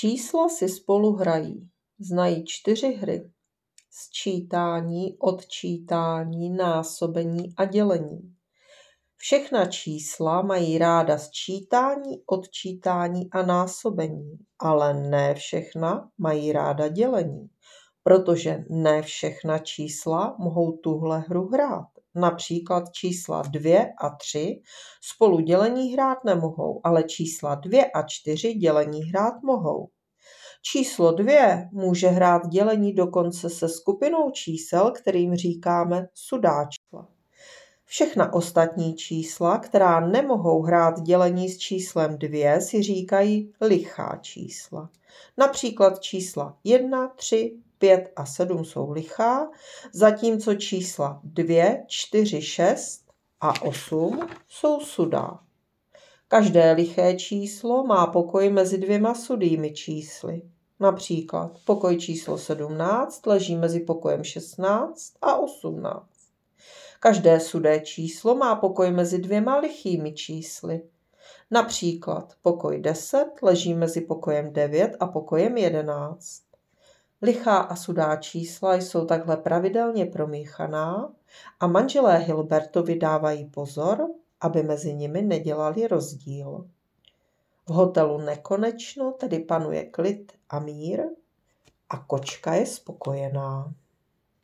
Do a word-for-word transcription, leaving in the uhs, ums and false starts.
Čísla si spolu hrají. Znají čtyři hry. Sčítání, odčítání, násobení a dělení. Všechna čísla mají ráda sčítání, odčítání a násobení, ale ne všechna mají ráda dělení, protože ne všechna čísla mohou tuhle hru hrát. Například čísla dvě a tři spolu dělení hrát nemohou, ale čísla dvě a čtyři dělení hrát mohou. Číslo dvě může hrát dělení dokonce se skupinou čísel, kterým říkáme sudá čísla. Všechna ostatní čísla, která nemohou hrát dělení s číslem dvě, si říkají lichá čísla. Například čísla jedna, tři, pět a sedm jsou lichá, zatímco čísla dvě, čtyři, šest a osm jsou sudá. Každé liché číslo má pokoj mezi dvěma sudými čísly. Například pokoj číslo sedmnáct leží mezi pokojem šestnáct a osmnáct. Každé sudé číslo má pokoj mezi dvěma lichými čísly. Například pokoj deset leží mezi pokojem devět a pokojem jedenáct. Lichá a sudá čísla jsou takhle pravidelně promíchaná a manželé Hilbertovi dávají pozor, aby mezi nimi nedělali rozdíl. V hotelu Nekonečno tedy panuje klid a mír a kočka je spokojená.